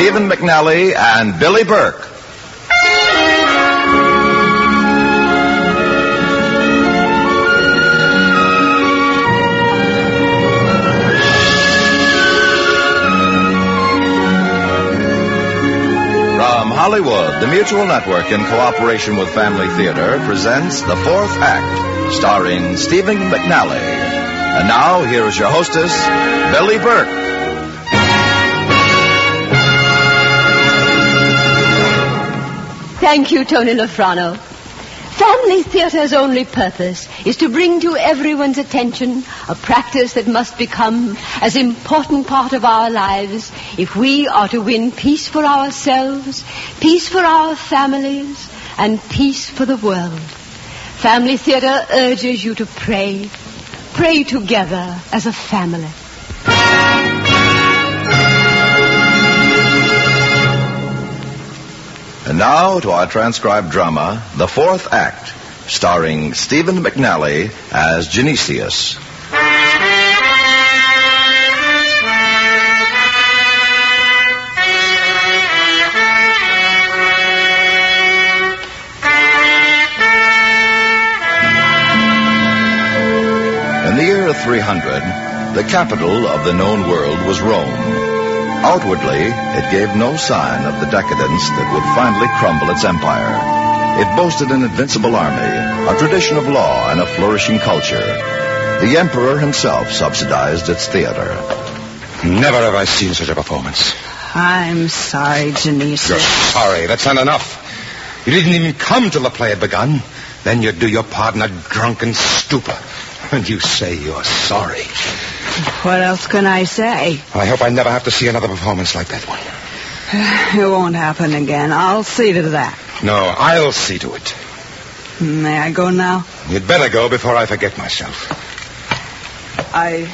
Stephen McNally and Billy Burke. From Hollywood, the Mutual Network, in cooperation with Family Theater, presents The Fourth Act, starring Stephen McNally. And now, here is your hostess, Billy Burke. Thank you, Tony Lofrano. Family Theatre's only purpose is to bring to everyone's attention a practice that must become as important part of our lives if we are to win peace for ourselves, peace for our families, and peace for the world. Family Theatre urges you to pray. Pray together as a family. And now to our transcribed drama, The Fourth Act, starring Stephen McNally as Genesius. In the year 300, the capital of the known world was Rome. Outwardly, it gave no sign of the decadence that would finally crumble its empire. It boasted an invincible army, a tradition of law, and a flourishing culture. The emperor himself subsidized its theater. Never have I seen such a performance. I'm sorry, Genesius. You're sorry. That's not enough. You didn't even come till the play had begun. Then you do your part in a drunken stupor. And you say you're sorry. What else can I say? I hope I never have to see another performance like that one. It won't happen again. I'll see to that. No, I'll see to it. May I go now? You'd better go before I forget myself. I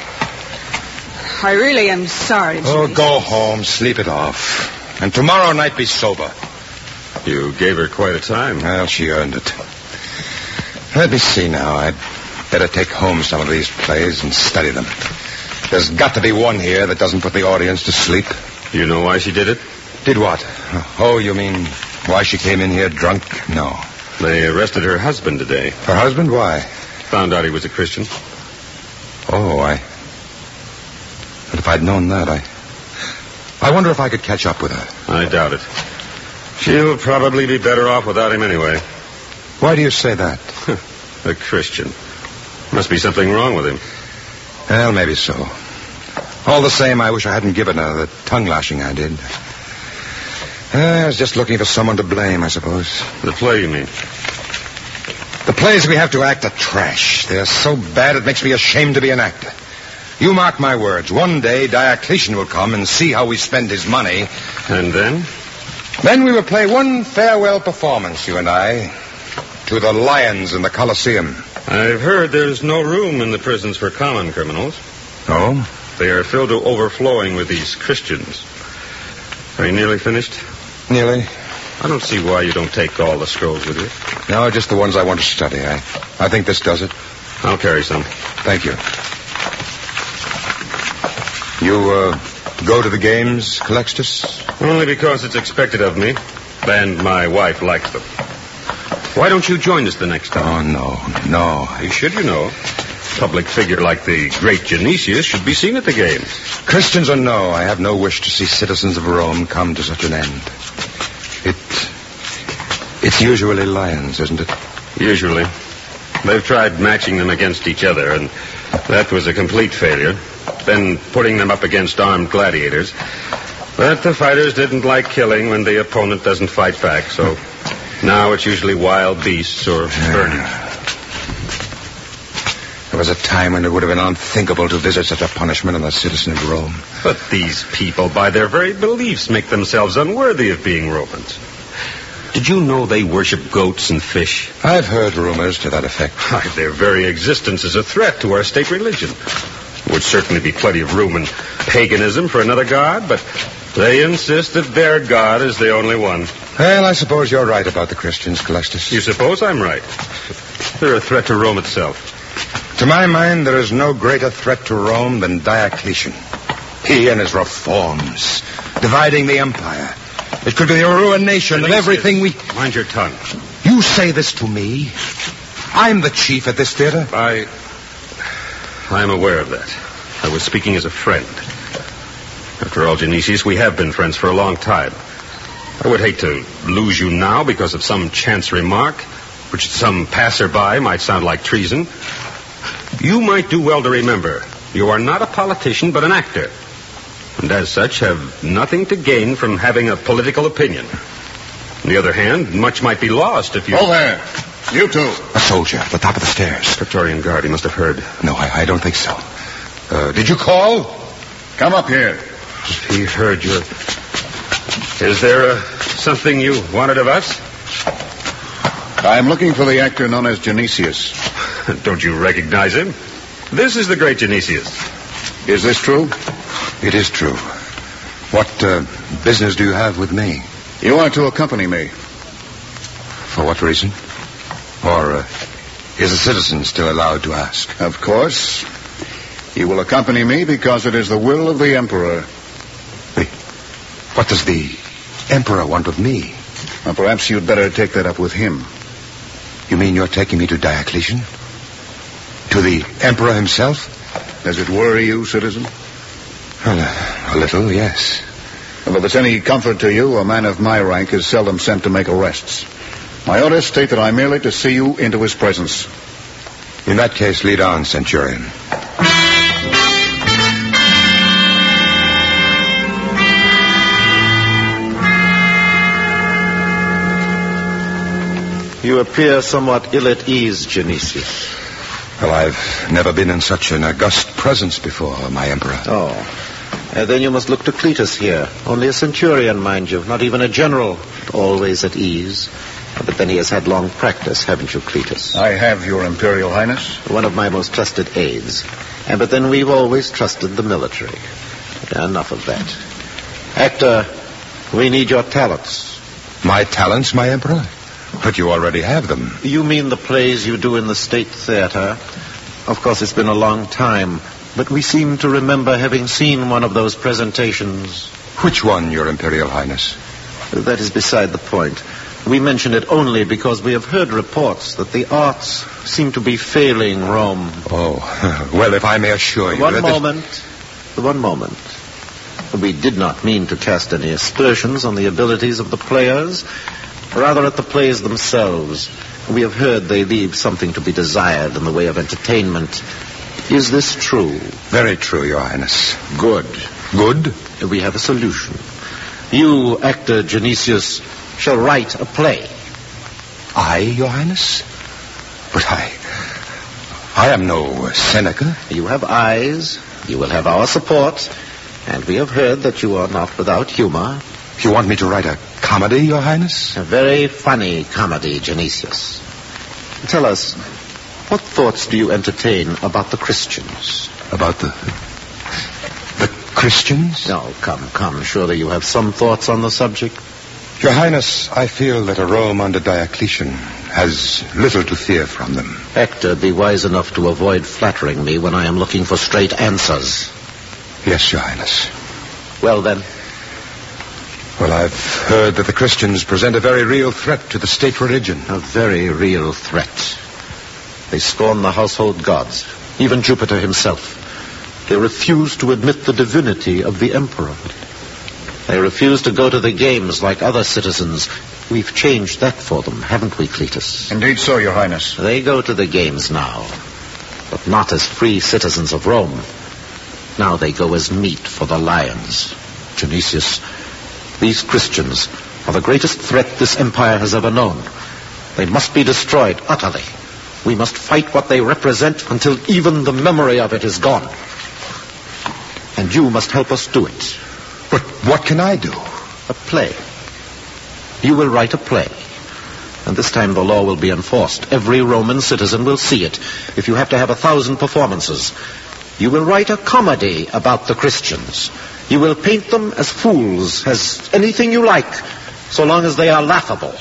really am sorry, Oh, go home, sleep it off. And tomorrow night be sober. You gave her quite a time. Well, she earned it. Let me see now. I'd better take home some of these plays and study them. There's got to be one here that doesn't put the audience to sleep. You know why she did it? Did what? Oh, you mean why she came in here drunk? No. They arrested her husband today. Her husband? Why? Found out he was a Christian. But if I'd known that, I wonder if I could catch up with her. I doubt it. She'll probably be better off without him anyway. Why do you say that? A Christian. Must be something wrong with him. Well, maybe so. All the same, I wish I hadn't given her the tongue lashing I did. I was just looking for someone to blame, I suppose. The play, you mean? The plays we have to act are trash. They're so bad it makes me ashamed to be an actor. You mark my words. One day Diocletian will come and see how we spend his money. And then? Then we will play one farewell performance, you and I, to the lions in the Colosseum. I've heard there's no room in the prisons for common criminals. Oh? They are filled to overflowing with these Christians. Are you nearly finished? Nearly. I don't see why you don't take all the scrolls with you. No, just the ones I want to study. I think this does it. I'll carry some. Thank you. You, go to the games, Calixtus? Only because it's expected of me. And my wife likes them. Why don't you join us the next time? Oh, no. You should, you know. A public figure like the great Genesius should be seen at the games. Christians or no, I have no wish to see citizens of Rome come to such an end. It's usually lions, isn't it? Usually. They've tried matching them against each other, and that was a complete failure. Then putting them up against armed gladiators. But the fighters didn't like killing when the opponent doesn't fight back, so now it's usually wild beasts or birds. There was a time when it would have been unthinkable to visit such a punishment on a citizen of Rome. But these people, by their very beliefs, make themselves unworthy of being Romans. Did you know they worship goats and fish? I've heard rumors to that effect. Their very existence is a threat to our state religion. Would certainly be plenty of room in paganism for another god, but they insist that their god is the only one. Well, I suppose you're right about the Christians, Calixtus. You suppose I'm right? They're a threat to Rome itself. To my mind, there is no greater threat to Rome than Diocletian. He and his reforms, dividing the empire. It could be the ruination of everything we... Mind your tongue. You say this to me? I'm the chief at this theater. I am aware of that. I was speaking as a friend. After all, Genesius, we have been friends for a long time. I would hate to lose you now because of some chance remark, which to some passerby might sound like treason. You might do well to remember, you are not a politician, but an actor. And as such, have nothing to gain from having a political opinion. On the other hand, much might be lost if you... Oh, there. You two. A soldier at the top of the stairs. Praetorian Guard, he must have heard. No, I don't think so. Did you call? Come up here. He heard you. Is there something you wanted of us? I'm looking for the actor known as Genesius. Don't you recognize him? This is the great Genesius. Is this true? It is true. What business do you have with me? You are to accompany me. For what reason? Or is a citizen still allowed to ask? Of course. You will accompany me because it is the will of the Emperor. What does the Emperor want of me? Well, perhaps you'd better take that up with him. You mean you're taking me to Diocletian? To the Emperor himself? Does it worry you, citizen? Well, a little, yes. Well, if it's any comfort to you, a man of my rank is seldom sent to make arrests. My orders state that I'm merely to see you into his presence. In that case, lead on, Centurion. You appear somewhat ill at ease, Genesius. Well, I've never been in such an august presence before, my Emperor. Oh. Then you must look to Cletus here. Only a centurion, mind you. Not even a general. Always at ease. But then he has had long practice, haven't you, Cletus? I have, Your Imperial Highness. One of my most trusted aides. But then we've always trusted the military. Enough of that. Actor, we need your talents. My talents, my Emperor? But you already have them. You mean the plays you do in the State Theater? Of course, it's been a long time, but we seem to remember having seen one of those presentations. Which one, Your Imperial Highness? That is beside the point. We mention it only because we have heard reports that the arts seem to be failing Rome. Oh, well, if I may assure you... One moment. We did not mean to cast any aspersions on the abilities of the players, rather at the plays themselves. We have heard they leave something to be desired in the way of entertainment. Is this true? Very true, Your Highness. Good. Good? We have a solution. You, actor Genesius, shall write a play. I, Your Highness? But I am no Seneca. You have eyes. You will have our support. And we have heard that you are not without humor. You want me to write a comedy, Your Highness? A very funny comedy, Genesius. Tell us, what thoughts do you entertain about the Christians? About the Christians? No, come. Surely you have some thoughts on the subject. Your Highness, I feel that a Rome under Diocletian has little to fear from them. Actor, be wise enough to avoid flattering me when I am looking for straight answers. Yes, Your Highness. Well, then. Well, I've heard that the Christians present a very real threat to the state religion. A very real threat. They scorn the household gods, even Jupiter himself. They refuse to admit the divinity of the emperor. They refuse to go to the games like other citizens. We've changed that for them, haven't we, Cletus? Indeed so, Your Highness. They go to the games now, but not as free citizens of Rome. Now they go as meat for the lions. Genesius, these Christians are the greatest threat this empire has ever known. They must be destroyed utterly. We must fight what they represent until even the memory of it is gone. And you must help us do it. But what can I do? A play. You will write a play. And this time the law will be enforced. Every Roman citizen will see it. If you have to have 1,000 performances, you will write a comedy about the Christians. You will paint them as fools, as anything you like, so long as they are laughable.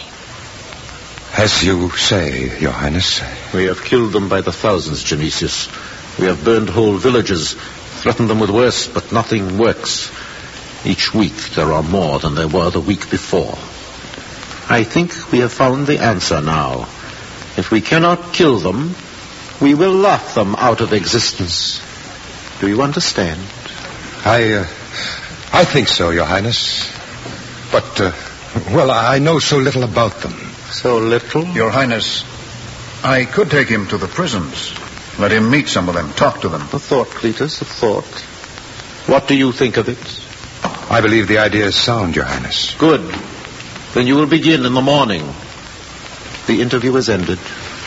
As you say, Your Highness. We have killed them by the thousands, Genesius. We have burned whole villages, threatened them with worse, but nothing works. Each week there are more than there were the week before. I think we have found the answer now. If we cannot kill them, we will laugh them out of existence. Do you understand? I think so, Your Highness. But, I know so little about them. So little? Your Highness, I could take him to the prisons. Let him meet some of them, talk to them. A thought, Cletus, a thought. What do you think of it? I believe the idea is sound, Your Highness. Good. Then you will begin in the morning. The interview is ended.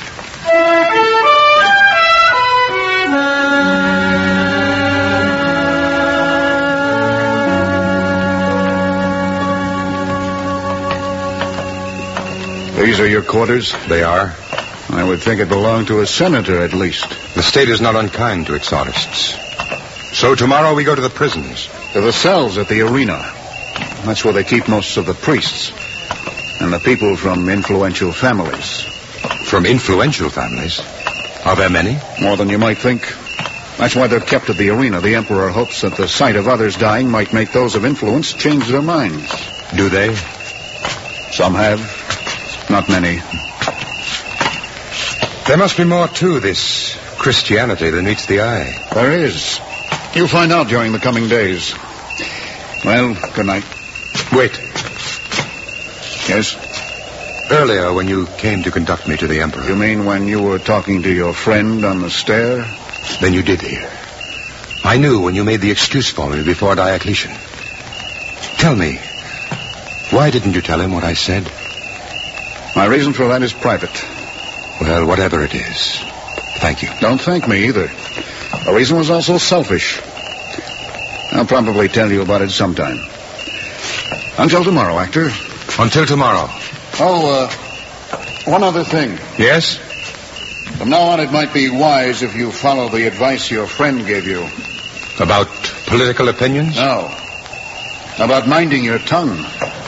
These are your quarters? They are. I would think it belonged to a senator, at least. The state is not unkind to its artists. So tomorrow we go to the prisons. To the cells at the arena. That's where they keep most of the priests. And the people from influential families. From influential families? Are there many? More than you might think. That's why they're kept at the arena. The Emperor hopes that the sight of others dying might make those of influence change their minds. Do they? Some have. Not many. There must be more to this Christianity than meets the eye. There is. You'll find out during the coming days. Well, good night. Wait. Yes? Earlier, when you came to conduct me to the Emperor. You mean when you were talking to your friend on the stair? Then you did hear. I knew when you made the excuse for me before Diocletian. Tell me, why didn't you tell him what I said? My reason for that is private. Well, whatever it is, thank you. Don't thank me either. The reason was also selfish. I'll probably tell you about it sometime. Until tomorrow, actor. Until tomorrow. Oh, one other thing. Yes? From now on, it might be wise if you follow the advice your friend gave you. About political opinions? No. About minding your tongue.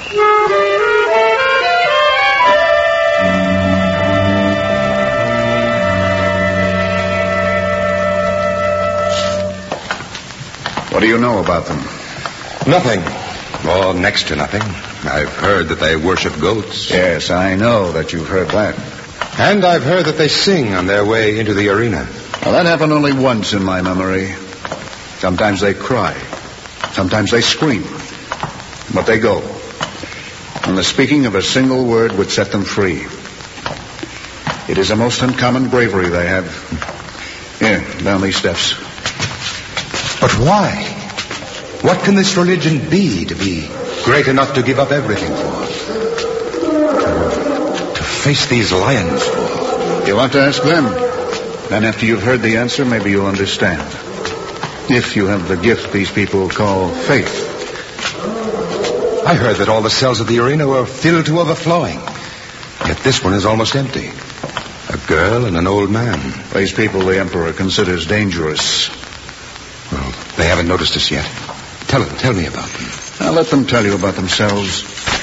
What do you know about them? Nothing. Or next to nothing. I've heard that they worship goats. Yes, I know that you've heard that. And I've heard that they sing on their way into the arena. Well, that happened only once in my memory. Sometimes they cry. Sometimes they scream. But they go. And the speaking of a single word would set them free. It is a most uncommon bravery they have. Here, down these steps. But why? What can this religion be to be great enough to give up everything for? To face these lions for? You'll have to ask them. Then after you've heard the answer, maybe you'll understand. If you have the gift these people call faith. I heard that all the cells of the arena were filled to overflowing. Yet this one is almost empty. A girl and an old man. These people the Emperor considers dangerous. Well, they haven't noticed us yet. Tell me about them. I'll let them tell you about themselves.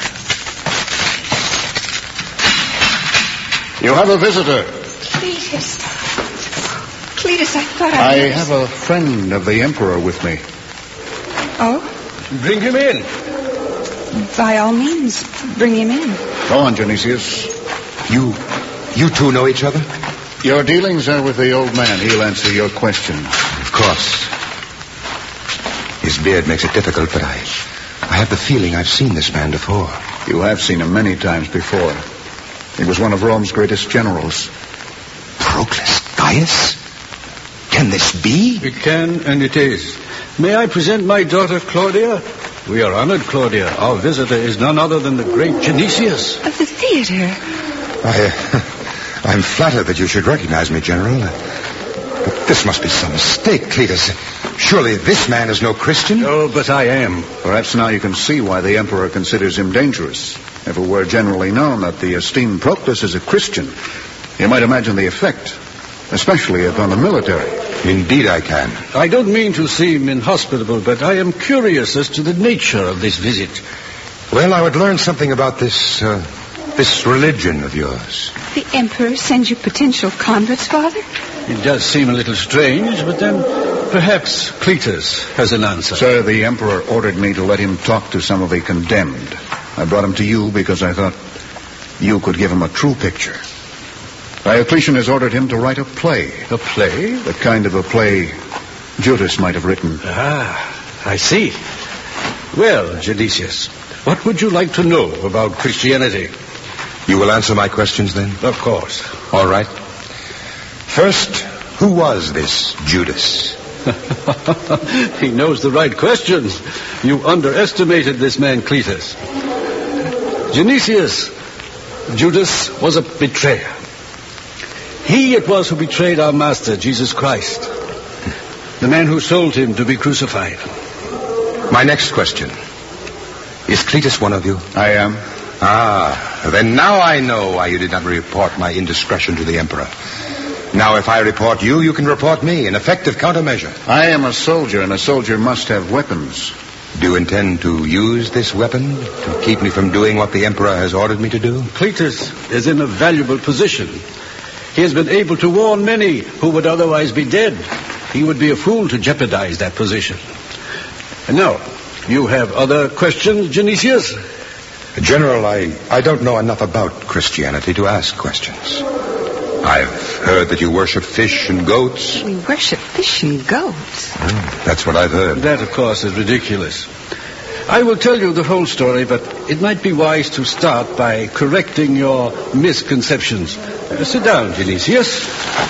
You have a visitor. Cletus, I thought I have a friend of the Emperor with me. Oh? Bring him in. By all means, bring him in. Go on, Genesius. You two know each other? Your dealings are with the old man. He'll answer your question. Of course. His beard makes it difficult, but I have the feeling I've seen this man before. You have seen him many times before. He was one of Rome's greatest generals. Proclus Gaius? Can this be? It can, and it is. May I present my daughter, Claudia? We are honored, Claudia. Our visitor is none other than the great Genesius. Of the theater. I'm flattered that you should recognize me, General. But this must be some mistake, Cletus. Surely this man is no Christian? Oh, but I am. Perhaps now you can see why the Emperor considers him dangerous. If it were generally known that the esteemed Proclus is a Christian, you might imagine the effect, especially upon the military. Indeed I can. I don't mean to seem inhospitable, but I am curious as to the nature of this visit. Well, I would learn something about this religion of yours. The Emperor sends you potential converts, Father? It does seem a little strange, but then Perhaps Cletus has an answer. Sir, the Emperor ordered me to let him talk to some of the condemned. I brought him to you because I thought you could give him a true picture. Diocletian has ordered him to write a play. A play? The kind of a play Judas might have written. Ah, I see. Well, Genesius, what would you like to know about Christianity? You will answer my questions then? Of course. All right. First, who was this Judas? He knows the right questions. You underestimated this man, Cletus. Genesius, Judas was a betrayer. He it was who betrayed our Master, Jesus Christ. The man who sold him to be crucified. My next question. Is Cletus one of you? I am. Ah, then now I know why you did not report my indiscretion to the Emperor. Now, if I report you, you can report me. An effective countermeasure. I am a soldier, and a soldier must have weapons. Do you intend to use this weapon to keep me from doing what the Emperor has ordered me to do? Cletus is in a valuable position. He has been able to warn many who would otherwise be dead. He would be a fool to jeopardize that position. And now, you have other questions, Genesius? General, I don't know enough about Christianity to ask questions. I've heard that you worship fish and goats. We worship fish and goats. That's what I've heard. That, of course, is ridiculous. I will tell you the whole story, but it might be wise to start by correcting your misconceptions. Sit down, Genesius.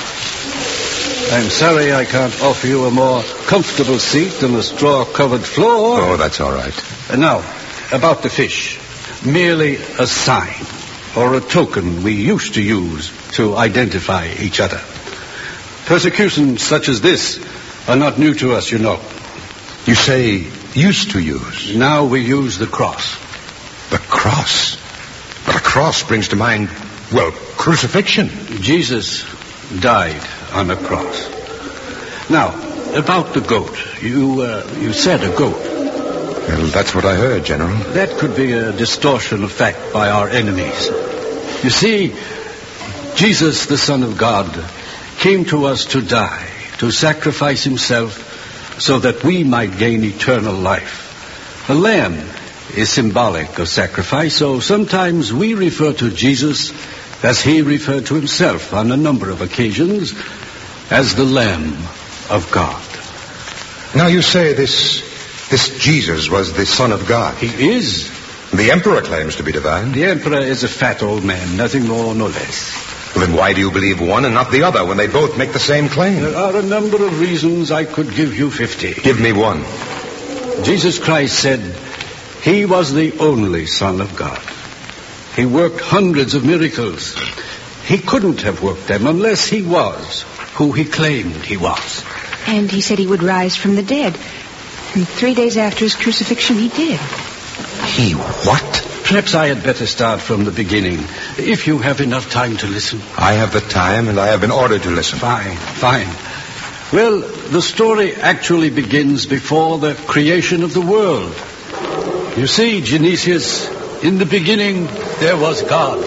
I'm sorry I can't offer you a more comfortable seat than a straw-covered floor. Oh, that's all right. And now, about the fish. Merely a sign or a token we used to use to identify each other. Persecutions such as this are not new to us, you know. You say used to use? Now we use the cross. The cross? But a cross brings to mind, well, crucifixion. Jesus died on a cross. Now, about the goat. You said a goat. Well, that's what I heard, General. That could be a distortion of fact by our enemies. You see, Jesus, the Son of God, came to us to die, to sacrifice himself so that we might gain eternal life. A lamb is symbolic of sacrifice, so sometimes we refer to Jesus as he referred to himself on a number of occasions as the Lamb of God. Now you say this Jesus was the Son of God. He is. The Emperor claims to be divine. The Emperor is a fat old man, nothing more nor less. Well, then why do you believe one and not the other when they both make the same claim? There are a number of reasons. I could give you 50. Give me one. Jesus Christ said he was the only Son of God. He worked hundreds of miracles. He couldn't have worked them unless he was who he claimed he was. And he said he would rise from the dead. And 3 days after his crucifixion, he did. He what? Perhaps I had better start from the beginning, if you have enough time to listen. I have the time, and I have been ordered to listen. Fine. Well, the story actually begins before the creation of the world. You see, Genesius, in the beginning, there was God.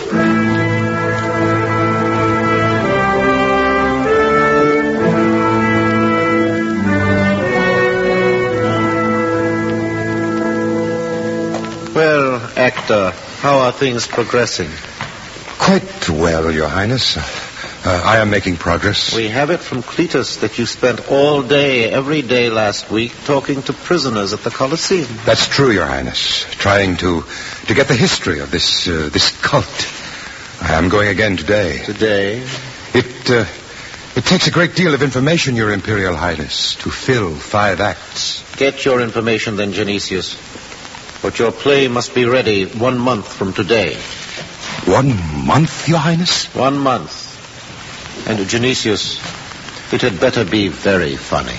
Well, Actor, how are things progressing? Quite well, Your Highness. I am making progress. We have it from Cletus that you spent all day, every day last week, talking to prisoners at the Colosseum. That's true, Your Highness. Trying to get the history of this cult. I am going again today. Today? It takes a great deal of information, Your Imperial Highness, to fill 5 acts. Get your information then, Genesius. But your play must be ready 1 month from today. 1 month, Your Highness? 1 month. And Genesius, it had better be very funny.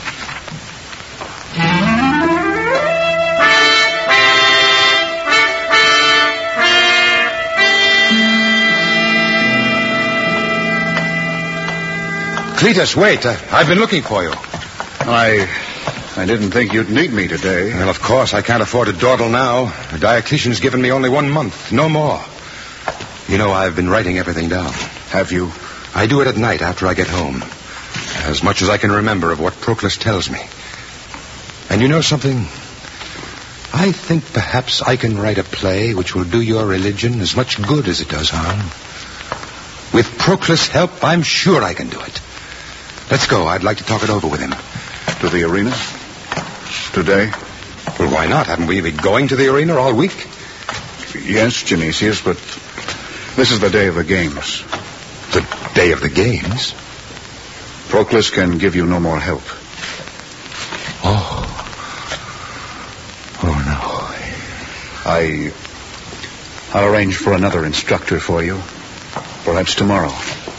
Cletus, wait. I've been looking for you. I didn't think you'd need me today. Well, of course, I can't afford to dawdle now. Diocletian's given me only 1 month, no more. You know, I've been writing everything down. Have you? I do it at night after I get home. as much as I can remember of what Proclus tells me. And you know something? I think perhaps I can write a play which will do your religion as much good as it does harm. With Proclus' help, I'm sure I can do it. Let's go. I'd like to talk it over with him. To the arena? Today? Well, why not? Haven't we been going to the arena all week? Yes, Genesius, but this is the day of the games. The day of the games? Proclus can give you no more help. Oh, no. I'll arrange for another instructor for you. Perhaps tomorrow.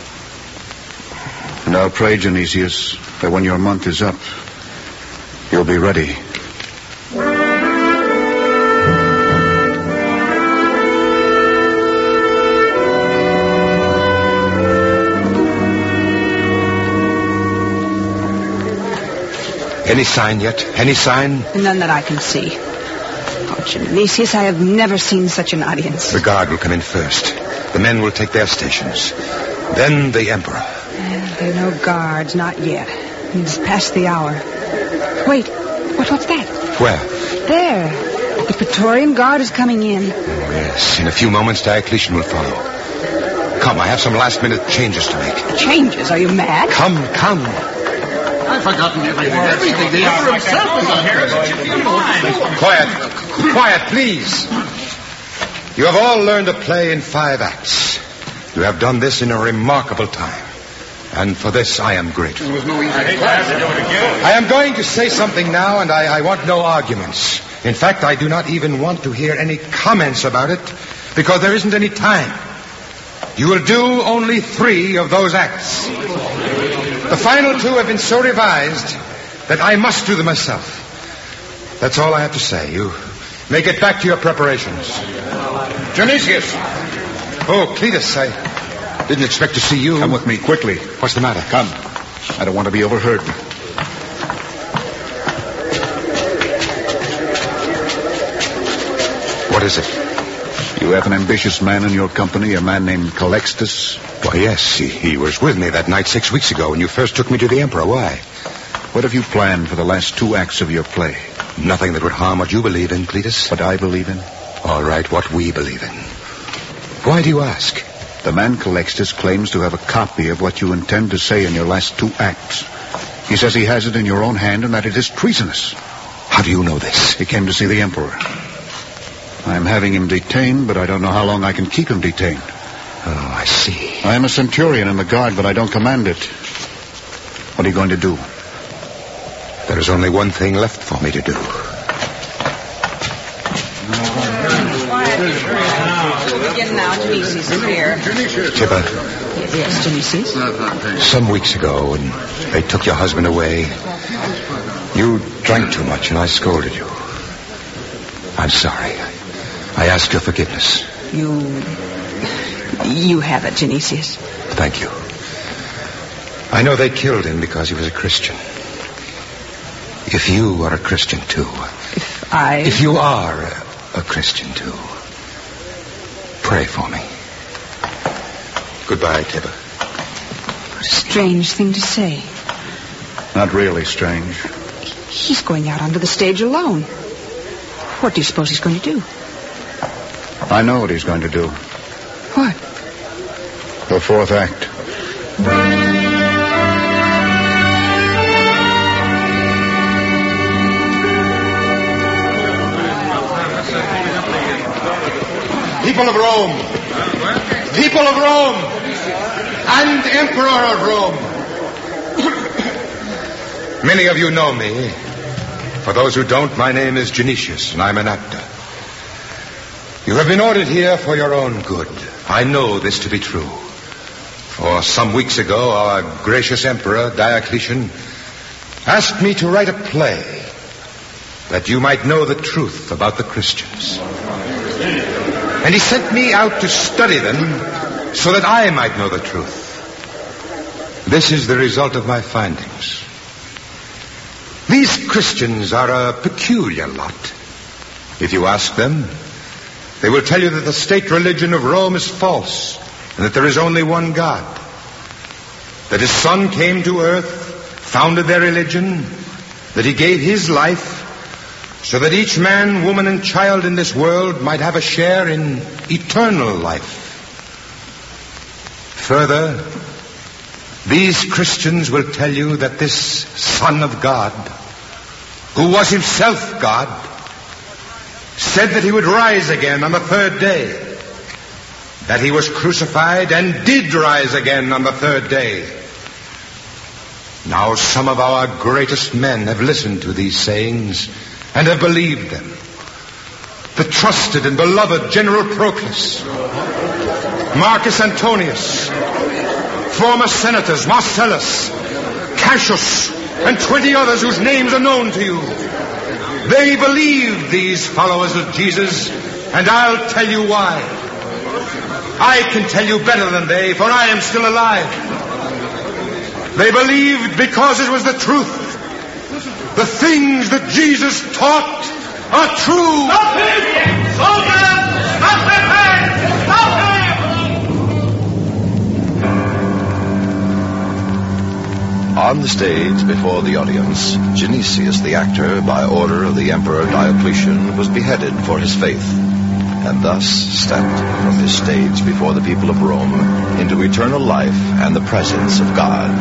And I'll pray, Genesius, that when your month is up, you'll be ready. Any sign yet? Any sign? None that I can see. Oh, Genesius, I have never seen such an audience. The guard will come in first. The men will take their stations. Then the Emperor. There are no guards, not yet. It's past the hour. Wait, what's that? Where? There. The Praetorian Guard is coming in. Oh, yes. In a few moments, Diocletian will follow. Come, I have some last-minute changes to make. Changes? Are you mad? Come. I've forgotten everything. The Emperor himself is on here. Quiet, please. You have all learned to play in 5 acts. You have done this in a remarkable time. And for this, I am grateful. I am going to say something now, and I want no arguments. In fact, I do not even want to hear any comments about it, because there isn't any time. You will do only 3 of those acts. The final 2 have been so revised that I must do them myself. That's all I have to say. You may get back to your preparations. Genesius! Oh, Cletus, I didn't expect to see you. Come with me, quickly. What's the matter? Come. I don't want to be overheard. What is it? You have an ambitious man in your company, a man named Calixtus. Why, yes, he was with me that night 6 weeks ago when you first took me to the Emperor. Why? What have you planned for the last 2 acts of your play? Nothing that would harm what you believe in, Cletus. What I believe in? All right, what we believe in. Why do you ask? The man Calixtus claims to have a copy of what you intend to say in your last 2 acts. He says he has it in your own hand and that it is treasonous. How do you know this? He came to see the Emperor. I'm having him detained, but I don't know how long I can keep him detained. Oh, I see. I am a centurion in the guard, but I don't command it. What are you going to do? There is only one thing left for me to do. Begin now, Genesius is here. Tibba. Yes, Genesius. Some weeks ago, when they took your husband away, you drank too much and I scolded you. I'm sorry. I ask your forgiveness. You have it, Genesius. Thank you. I know they killed him because he was a Christian. If you are a Christian, too. If you are a Christian, too. Pray for me. Goodbye, Tibba. What a strange thing to say. Not really strange. He's going out onto the stage alone. What do you suppose he's going to do? I know what he's going to do. What? The 4th act. People of Rome. People of Rome. And Emperor of Rome. Many of you know me. For those who don't, my name is Genesius, and I'm an actor. You have been ordered here for your own good. I know this to be true. For some weeks ago, our gracious Emperor, Diocletian, asked me to write a play that you might know the truth about the Christians. And he sent me out to study them so that I might know the truth. This is the result of my findings. These Christians are a peculiar lot. If you ask them, they will tell you that the state religion of Rome is false and that there is only one God. That his Son came to earth founded their religion, that he gave his life so that each man, woman, and child in this world might have a share in eternal life. Further, these Christians will tell you that this Son of God, who was himself God, said that he would rise again on the third day, that he was crucified and did rise again on the third day. Now some of our greatest men have listened to these sayings and have believed them. The trusted and beloved General Proclus, Marcus Antonius, former senators Marcellus, Cassius, and 20 others whose names are known to you. They believe, these followers of Jesus, and I'll tell you why. I can tell you better than they, for I am still alive. They believed because it was the truth. The things that Jesus taught are true. Stop him! Soldiers! Stop him! Stop him! On the stage before the audience, Genesius the actor, by order of the Emperor Diocletian, was beheaded for his faith, and thus stepped from his stage before the people of Rome into eternal life and the presence of God.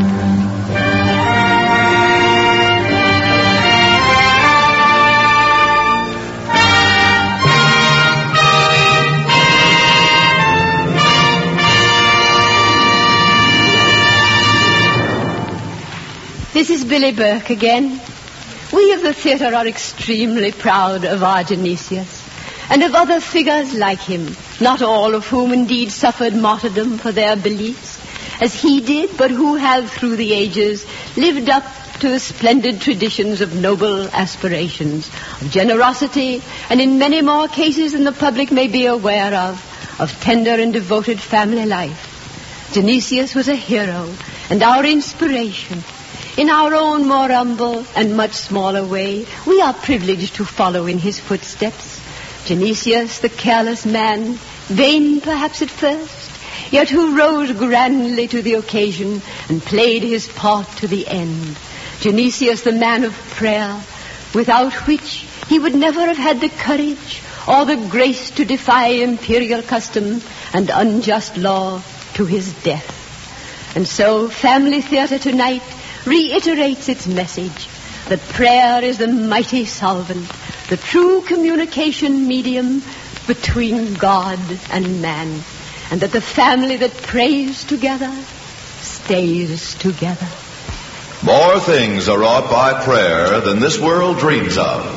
This is Billy Burke again. We of the theatre are extremely proud of our Genesius and of other figures like him, not all of whom indeed suffered martyrdom for their beliefs, as he did, but who have through the ages lived up to the splendid traditions of noble aspirations, of generosity, and in many more cases than the public may be aware of tender and devoted family life. Genesius was a hero and our inspiration. In our own more humble and much smaller way, we are privileged to follow in his footsteps. Genesius, the careless man, vain perhaps at first, yet who rose grandly to the occasion and played his part to the end. Genesius, the man of prayer, without which he would never have had the courage or the grace to defy imperial custom and unjust law to his death. And so, Family Theatre tonight reiterates its message that prayer is the mighty solvent, the true communication medium between God and man, and that the family that prays together stays together. More things are wrought by prayer than this world dreams of.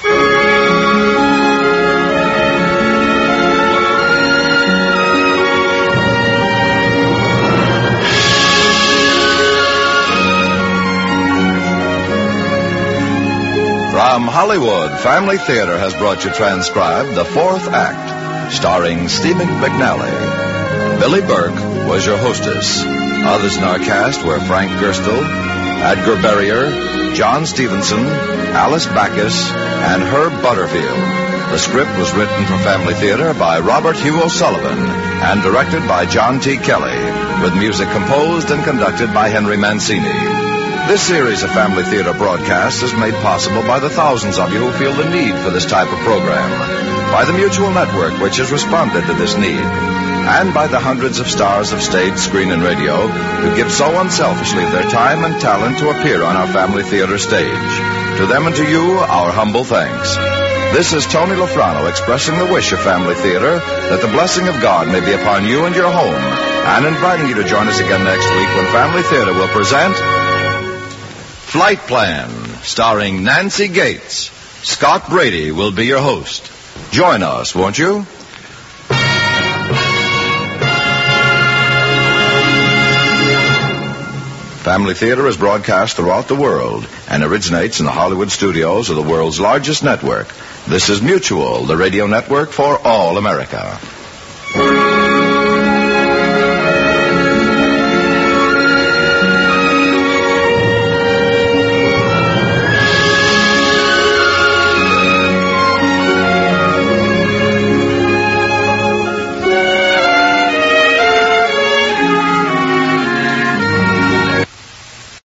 From Hollywood, Family Theatre has brought you transcribed The Fourth Act, starring Stephen McNally. Billy Burke was your hostess. Others in our cast were Frank Gerstle, Edgar Berrier, John Stevenson, Alice Backus, and Herb Butterfield. The script was written for Family Theatre by Robert Hugh O'Sullivan and directed by John T. Kelly, with music composed and conducted by Henry Mancini. This series of Family Theatre broadcasts is made possible by the thousands of you who feel the need for this type of program, by the Mutual Network, which has responded to this need, and by the hundreds of stars of stage, screen, and radio who give so unselfishly of their time and talent to appear on our Family Theatre stage. To them and to you, our humble thanks. This is Tony Lofrano expressing the wish of Family Theatre that the blessing of God may be upon you and your home, and inviting you to join us again next week when Family Theatre will present Flight Plan, starring Nancy Gates. Scott Brady will be your host. Join us, won't you? Family Theatre is broadcast throughout the world and originates in the Hollywood studios of the world's largest network. This is Mutual, the radio network for all America.